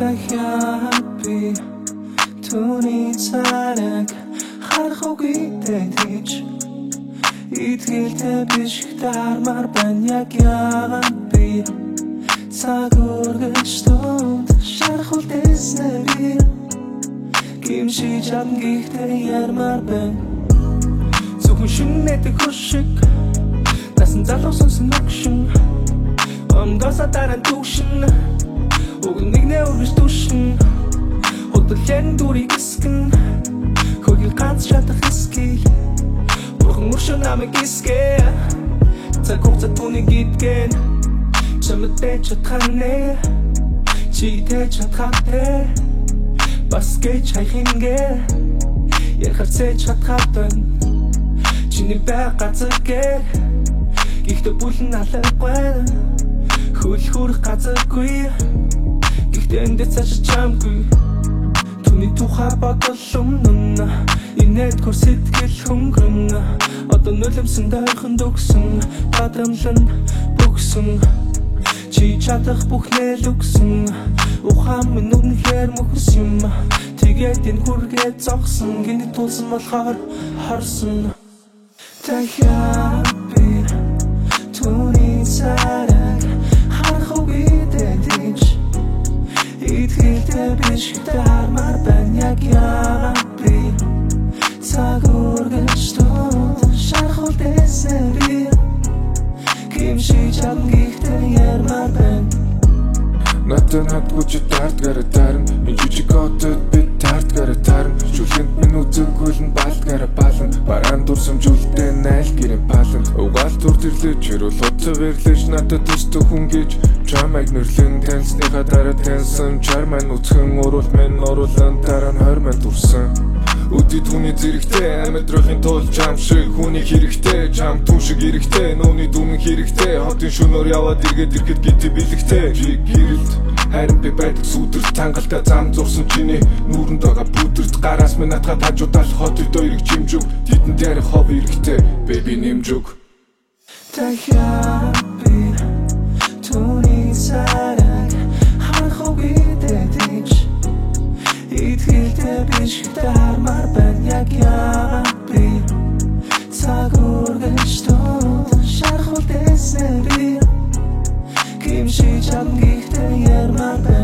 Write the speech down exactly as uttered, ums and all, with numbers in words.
дахиад би түүний царайг харах үгүй гэж итгэлтэй биш дармаар байна яг яагаад би цаг үргэлж тунд шархал дэснэри гимшиж амгихтэй ярмаар байна зөвхөн шинэдэг хөшиг насан залуусан сэногшин омдоса дараа түшин уг нэгнээ үргэлж түшин хөдөлгөн дүрийг эсгэн хөлийг ганц шатах эсгэл бурхан мөршөө намайг эсгэ цаг хугацаа түүнийг идгэн чамтай чадханэ читэй чадхатай бас гэж хайхингээ ярихаар цэж чадхаатай чиний байгаа цагээр гэхдээ бүлэн алахгүй хөл хүрэх газаргүй гэхдээ эндээ цааш чамгүй түүний тухай бодол өмнө инээдгүй сэтгэл хөнгөн одоо нулимсэн дайхан дөгсөн бадамлан бүгсэн чи чадах бүхнээ л өгсөн ухаан минь үнэхээр мөхс юм тэгээд энэ хүргээд зогсон гинэ тулсан болохоор харсан дахиад би түүний царайг харах үгүй гэж итгэлтэй биш дармаар байна яг яагаад би цаг үргэлж тунд шархал дэснэри гимшиж амгихтэй ярмаар байна Надад надгүйч тарт гараа тарна энэ жижиг хотод би тарт гараа тарна шүлхэнд минь үзэггүй нь балт гараа бална бараан дурсамжуултай найл гэрэн пална угаал тур төрлөж хэрүүл утсаа вэрлэж надад төстө хүн гэж чамайг нэрлэн таньсныхаа дараа таньсан чарман үцхэн уруул минь уруулан дараа нь хойр мань дурсан Үди түүний зэрэгтэй амидрахын тул чам шиг хүний хэрэгтэй чам түн шиг хэрэгтэй нууны дүмэн хэрэгтэй хотын шөнөөр яваад иргээд ирэхэд гинти бэлэгтэй чи гэрэлт харин би байдаг сүдэрт тангалтай зам зурсан чиний нүүрэнд байгаа бүдэрт гараас минь натгаа тажуудаал хотын доёрыг чимжүг тэдэнд ярих хов хэрэгтэй бэби нэмжүг дахиад би түүний царайг харах үгүй гэж итгэлтэй биш дармаар байна яг яагаад би цаг үргэлж тунд шархал дэснэри гимшиж амгихтэй ярмаар байна